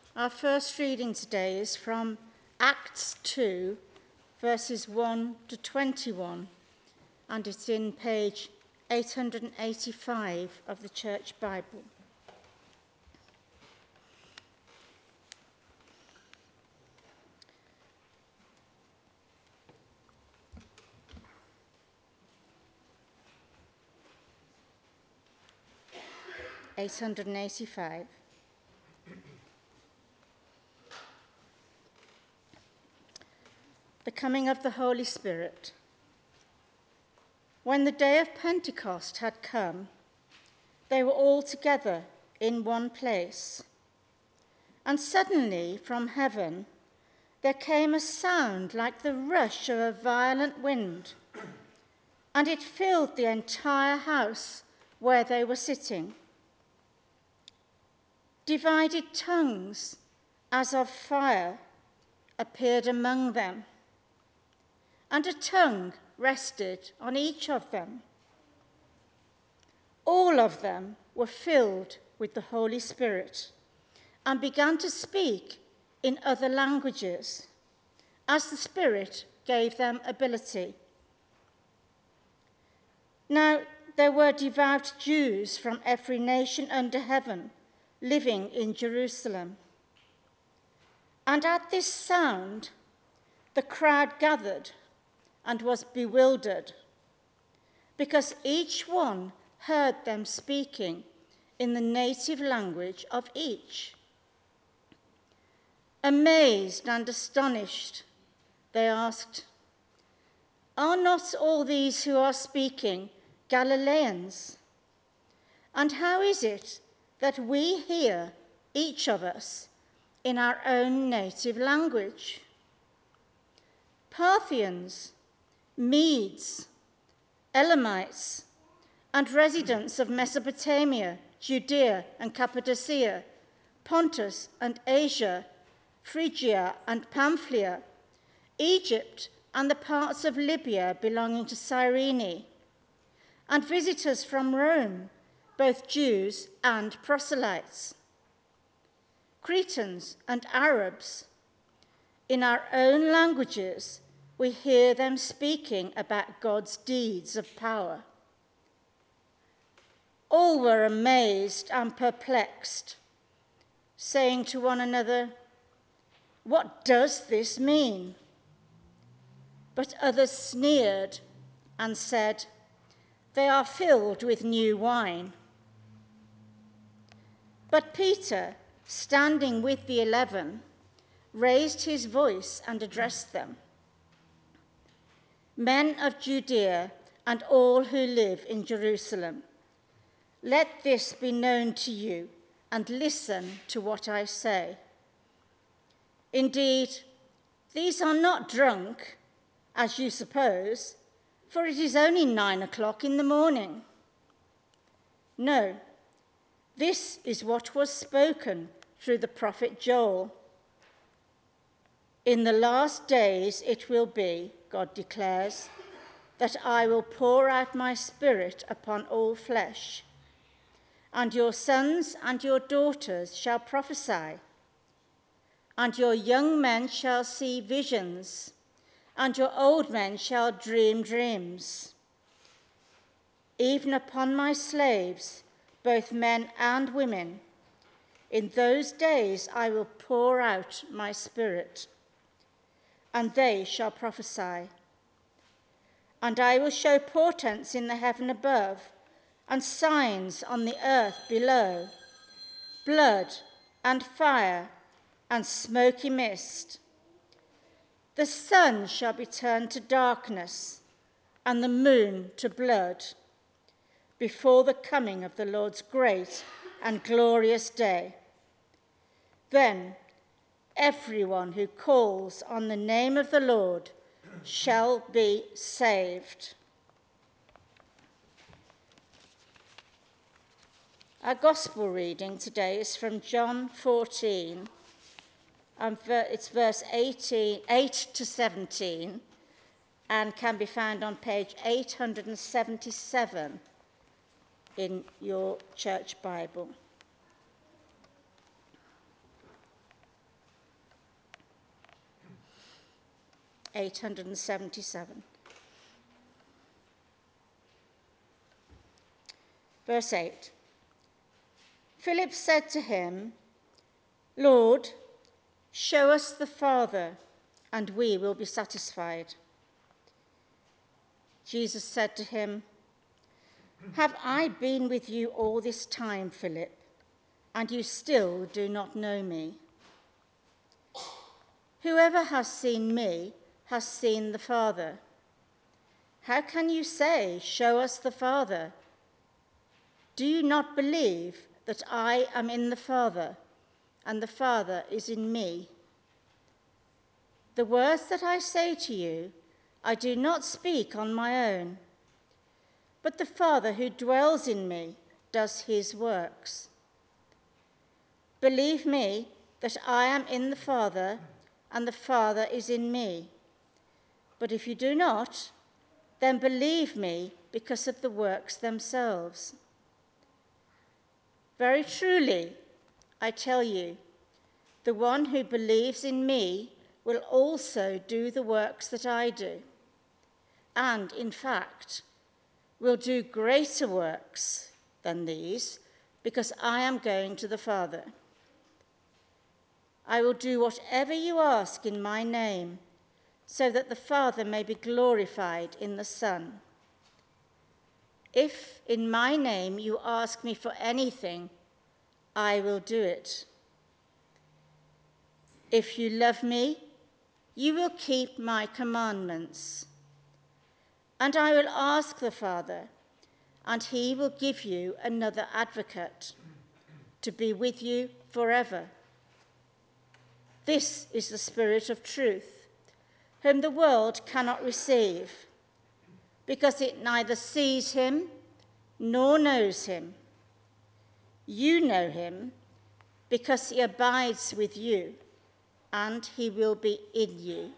Our first reading today is from Acts 2, verses 1 to 21, and it's in page 885 of the Church Bible. The coming of the Holy Spirit. When the day of Pentecost had come, they were all together in one place. And suddenly from heaven there came a sound like the rush of a violent wind, and it filled the entire house where they were sitting. Divided tongues, as of fire, appeared among them, and a tongue rested on each of them. All of them were filled with the Holy Spirit and began to speak in other languages, as the Spirit gave them ability. Now there were devout Jews from every nation under heaven living in Jerusalem. And at this sound, the crowd gathered and was bewildered, because each one heard them speaking in the native language of each. Amazed and astonished, they asked, "Are not all these who are speaking Galileans? And how is it that we hear, each of us, in our own native language? Parthians, Medes, Elamites, and residents of Mesopotamia, Judea and Cappadocia, Pontus and Asia, Phrygia and Pamphylia, Egypt and the parts of Libya belonging to Cyrene, and visitors from Rome, both Jews and proselytes, Cretans and Arabs. In our own languages, we hear them speaking about God's deeds of power." All were amazed and perplexed, saying to one another, "What does this mean?" But others sneered and said, "They are filled with new wine." But Peter, standing with the 11, raised his voice and addressed them. "Men of Judea and all who live in Jerusalem, let this be known to you, and listen to what I say. Indeed, these are not drunk, as you suppose, for it is only 9 o'clock in the morning. No, this is what was spoken through the prophet Joel. In the last days it will be, God declares, that I will pour out my Spirit upon all flesh, and your sons and your daughters shall prophesy, and your young men shall see visions, and your old men shall dream dreams. Even upon my slaves, both men and women, in those days I will pour out my Spirit, and they shall prophesy. And I will show portents in the heaven above, and signs on the earth below, blood and fire and smoky mist. The sun shall be turned to darkness, and the moon to blood, before the coming of the Lord's great and glorious day. Then everyone who calls on the name of the Lord shall be saved." Our gospel reading today is from John 14, and it's verse 8 to 17, and can be found on page 877 in your church Bible. 877. Verse 8. Philip said to him, Lord, show us the Father, and we will be satisfied. Jesus said to him, Have I been with you all this time, Philip, and you still do not know me? Whoever has seen me has seen the Father. How can you say, Show us the Father? Do you not believe that I am in the Father, and the Father is in me? The words that I say to you, I do not speak on my own, but the Father who dwells in me does his works. Believe me that I am in the Father, and the Father is in me. But if you do not, then believe me because of the works themselves. Very truly, I tell you, the one who believes in me will also do the works that I do, and in fact, will do greater works than these, because I am going to the Father. I will do whatever you ask in my name, so that the Father may be glorified in the Son. If in my name you ask me for anything, I will do it. If you love me, you will keep my commandments. And I will ask the Father, and he will give you another advocate to be with you forever. This is the Spirit of truth, whom the world cannot receive, because it neither sees him nor knows him. You know him, because he abides with you, and he will be in you.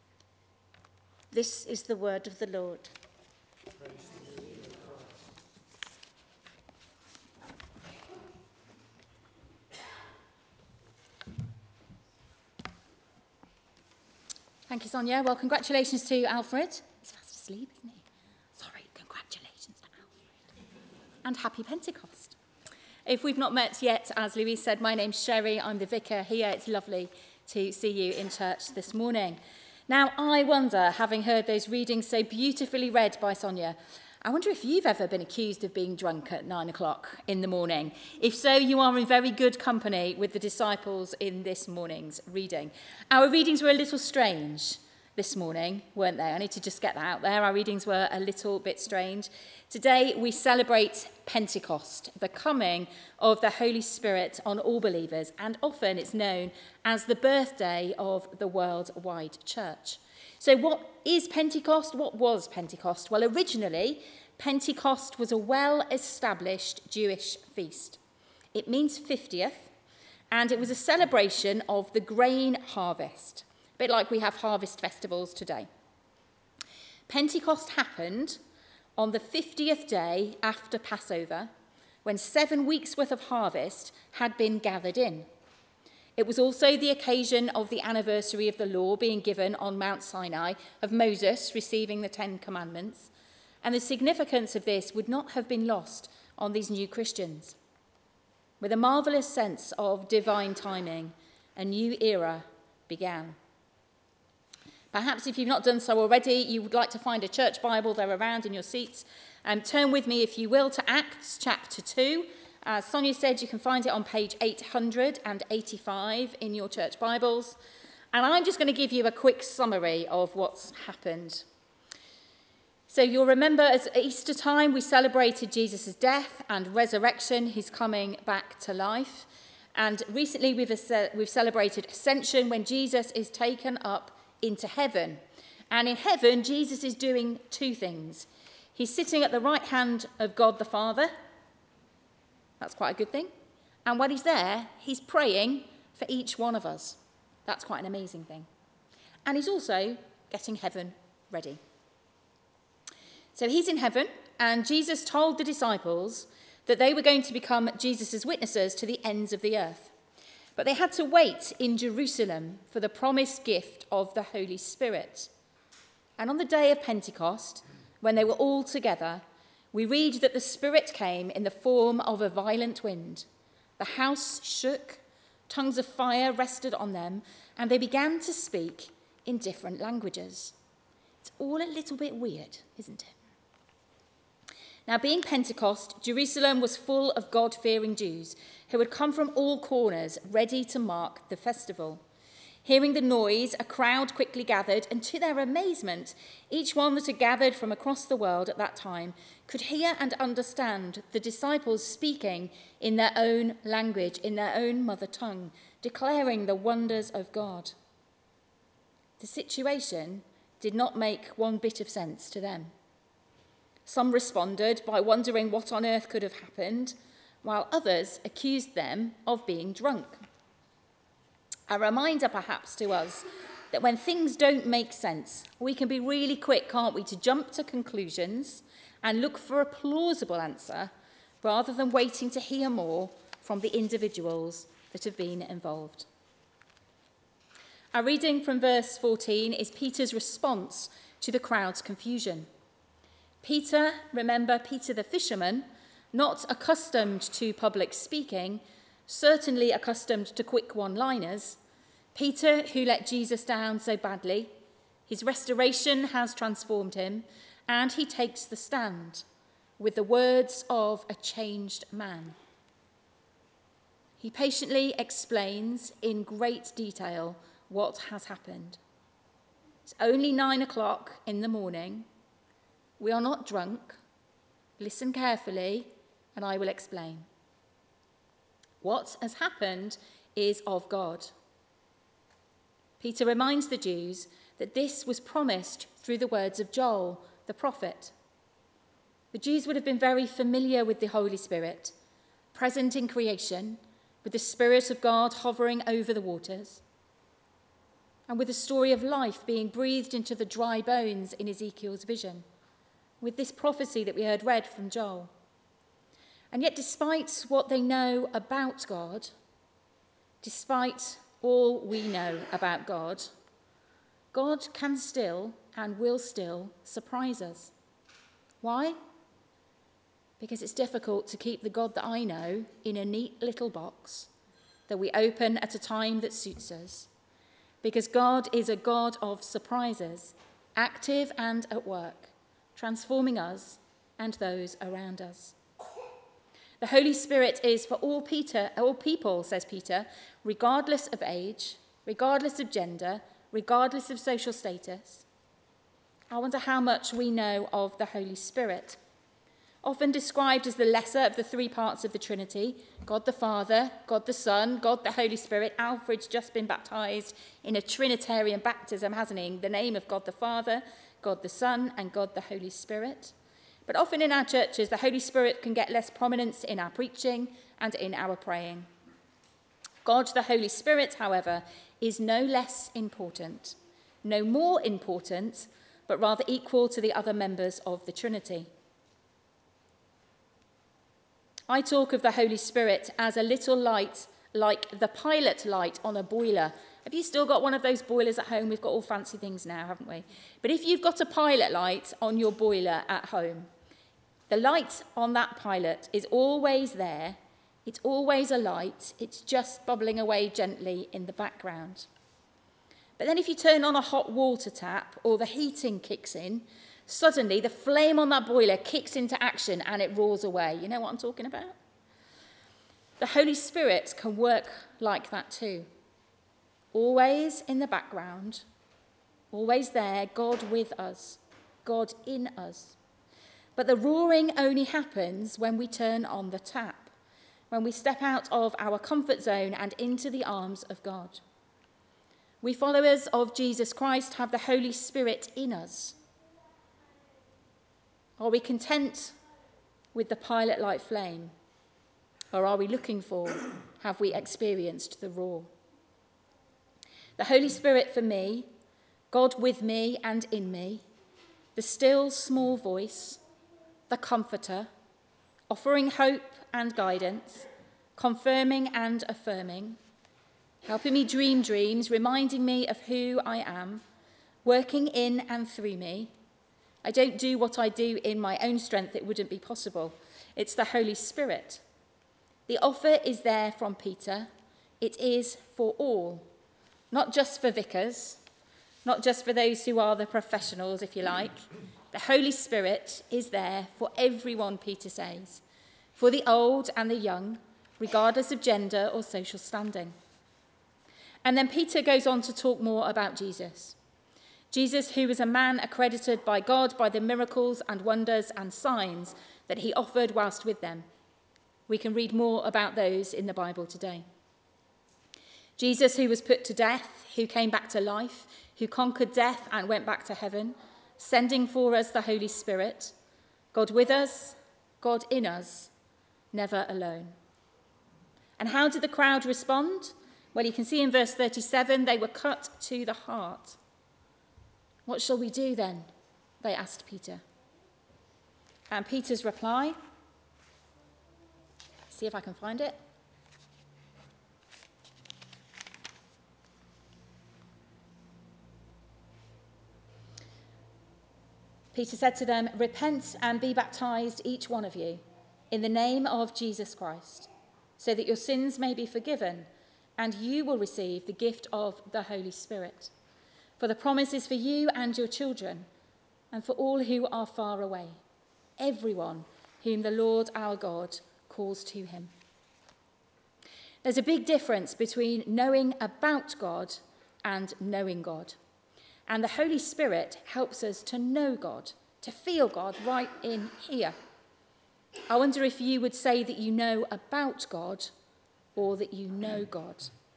This is the word of the Lord. Thank you, Sonia. Well, congratulations to Alfred. He's fast asleep, isn't he? Sorry, congratulations to Alfred. And happy Pentecost. If we've not met yet, as Louise said, my name's Sherry. I'm the vicar here. It's lovely to see you in church this morning. Now, I wonder, having heard those readings so beautifully read by Sonia, I wonder if you've ever been accused of being drunk at 9 o'clock in the morning. If so, you are in very good company with the disciples in this morning's reading. Our readings were a little strange this morning, weren't they? I need to just get that out there. Our readings were a little bit strange. Today we celebrate Pentecost, the coming of the Holy Spirit on all believers, and often it's known as the birthday of the worldwide church. So what is Pentecost? What was Pentecost? Well, originally, Pentecost was a well-established Jewish feast. It means 50th, and it was a celebration of the grain harvest, a bit like we have harvest festivals today. Pentecost happened on the 50th day after Passover, when 7 weeks' worth of harvest had been gathered in. It was also the occasion of the anniversary of the law being given on Mount Sinai, of Moses receiving the 10 Commandments, and the significance of this would not have been lost on these new Christians. With a marvellous sense of divine timing, a new era began. Perhaps if you've not done so already, you would like to find a church Bible. They're around in your seats. Turn with me, if you will, to Acts chapter 2. As Sonia said, you can find it on page 885 in your church Bibles. And I'm just going to give you a quick summary of what's happened. So you'll remember at Easter time, we celebrated Jesus' death and resurrection, his coming back to life. And recently we've celebrated Ascension, when Jesus is taken up into heaven. And in heaven, Jesus is doing two things. He's sitting at the right hand of God the Father. That's quite a good thing. And when he's there, he's praying for each one of us. That's quite an amazing thing. And he's also getting heaven ready. So he's in heaven, and Jesus told the disciples that they were going to become Jesus' witnesses to the ends of the earth. But they had to wait in Jerusalem for the promised gift of the Holy Spirit. And on the day of Pentecost, when they were all together, we read that the Spirit came in the form of a violent wind. The house shook, tongues of fire rested on them, and they began to speak in different languages. It's all a little bit weird, isn't it? Now, being Pentecost, Jerusalem was full of God-fearing Jews who had come from all corners, ready to mark the festival. Hearing the noise, a crowd quickly gathered, and to their amazement, each one that had gathered from across the world at that time could hear and understand the disciples speaking in their own language, in their own mother tongue, declaring the wonders of God. The situation did not make one bit of sense to them. Some responded by wondering what on earth could have happened, while others accused them of being drunk. A reminder perhaps to us that when things don't make sense, we can be really quick, can't we, to jump to conclusions and look for a plausible answer rather than waiting to hear more from the individuals that have been involved. Our reading from verse 14 is Peter's response to the crowd's confusion. Peter, remember Peter the fisherman, not accustomed to public speaking, certainly accustomed to quick one-liners, Peter, who let Jesus down so badly, his restoration has transformed him, and he takes the stand with the words of a changed man. He patiently explains in great detail what has happened. It's only 9 o'clock in the morning. We are not drunk. Listen carefully, and I will explain. What has happened is of God. Peter reminds the Jews that this was promised through the words of Joel, the prophet. The Jews would have been very familiar with the Holy Spirit, present in creation, with the Spirit of God hovering over the waters, and with the story of life being breathed into the dry bones in Ezekiel's vision, with this prophecy that we heard read from Joel. And yet, despite what they know about God, despite all we know about God, God can still and will still surprise us. Why? Because it's difficult to keep the God that I know in a neat little box that we open at a time that suits us. Because God is a God of surprises, active and at work, transforming us and those around us. The Holy Spirit is for all people, says Peter, regardless of age, regardless of gender, regardless of social status. I wonder how much we know of the Holy Spirit. Often described as the lesser of the three parts of the Trinity, God the Father, God the Son, God the Holy Spirit. Alfred's just been baptised in a Trinitarian baptism, hasn't he? In the name of God the Father, God the Son, and God the Holy Spirit. But often in our churches, the Holy Spirit can get less prominence in our preaching and in our praying. God, the Holy Spirit, however, is no less important, no more important, but rather equal to the other members of the Trinity. I talk of the Holy Spirit as a little light, like the pilot light on a boiler. Have you still got one of those boilers at home? We've got all fancy things now, haven't we? But if you've got a pilot light on your boiler at home, the light on that pilot is always there. It's always a light. It's just bubbling away gently in the background. But then if you turn on a hot water tap or the heating kicks in, suddenly the flame on that boiler kicks into action and it roars away. You know what I'm talking about? The Holy Spirit can work like that too. Always in the background, always there, God with us, God in us. But the roaring only happens when we turn on the tap, when we step out of our comfort zone and into the arms of God. We followers of Jesus Christ have the Holy Spirit in us. Are we content with the pilot-like flame? Or are we looking for, have we experienced the roar? The Holy Spirit for me, God with me and in me, the still small voice, the comforter, offering hope and guidance, confirming and affirming, helping me dream dreams, reminding me of who I am, working in and through me. I don't do what I do in my own strength. It wouldn't be possible. It's the Holy Spirit. The offer is there from Peter. It is for all, not just for vicars, not just for those who are the professionals, if you like. The Holy Spirit is there for everyone, Peter says, for the old and the young, regardless of gender or social standing. And then Peter goes on to talk more about Jesus. Jesus, who was a man accredited by God by the miracles and wonders and signs that he offered whilst with them. We can read more about those in the Bible today. Jesus, who was put to death, who came back to life, who conquered death and went back to heaven, sending for us the Holy Spirit, God with us, God in us, never alone. And how did the crowd respond? Well, you can see in verse 37, they were cut to the heart. What shall we do then? They asked Peter. And Peter's reply, see if I can find it. Peter said to them, repent and be baptized, each one of you, in the name of Jesus Christ, so that your sins may be forgiven, and you will receive the gift of the Holy Spirit. For the promise is for you and your children, and for all who are far away, everyone whom the Lord our God calls to him. There's a big difference between knowing about God and knowing God. And the Holy Spirit helps us to know God, to feel God right in here. I wonder if you would say that you know about God or that you know God.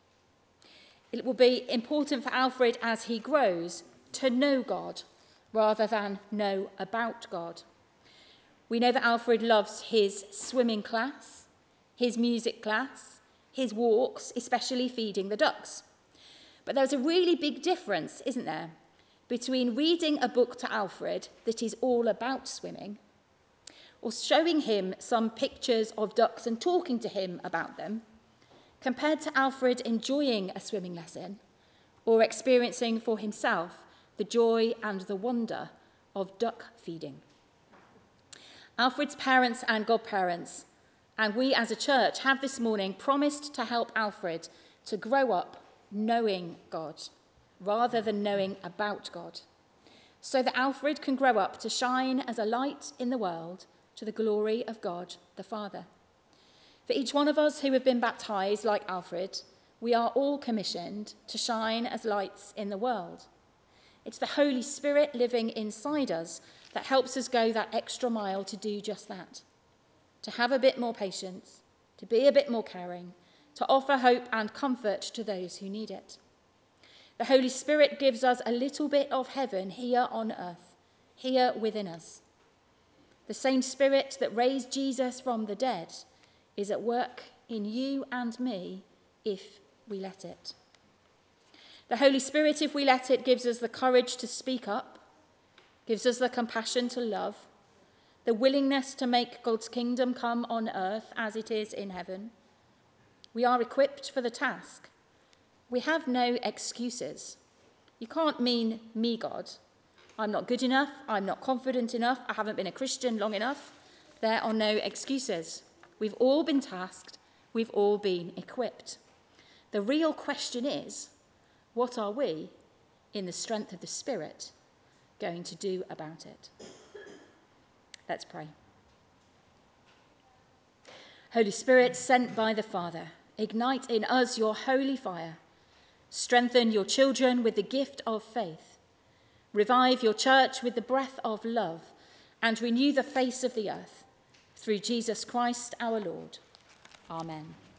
It will be important for Alfred as he grows to know God rather than know about God. We know that Alfred loves his swimming class, his music class, his walks, especially feeding the ducks. But there's a really big difference, isn't there, between reading a book to Alfred that is all about swimming or showing him some pictures of ducks and talking to him about them, compared to Alfred enjoying a swimming lesson or experiencing for himself the joy and the wonder of duck feeding. Alfred's parents and godparents, and we as a church, have this morning promised to help Alfred to grow up knowing God rather than knowing about God, so that Alfred can grow up to shine as a light in the world to the glory of God the Father. For each one of us who have been baptized like Alfred, we are all commissioned to shine as lights in the world. It's the Holy Spirit living inside us that helps us go that extra mile to do just that, to have a bit more patience, to be a bit more caring, to offer hope and comfort to those who need it. The Holy Spirit gives us a little bit of heaven here on earth, here within us. The same Spirit that raised Jesus from the dead is at work in you and me if we let it. The Holy Spirit, if we let it, gives us the courage to speak up, gives us the compassion to love, the willingness to make God's kingdom come on earth as it is in heaven. We are equipped for the task. We have no excuses. You can't mean me, God. I'm not good enough. I'm not confident enough. I haven't been a Christian long enough. There are no excuses. We've all been tasked. We've all been equipped. The real question is, what are we, in the strength of the Spirit, going to do about it? Let's pray. Holy Spirit, sent by the Father, ignite in us your holy fire. Strengthen your children with the gift of faith. Revive your church with the breath of love, and renew the face of the earth. Through Jesus Christ our Lord. Amen.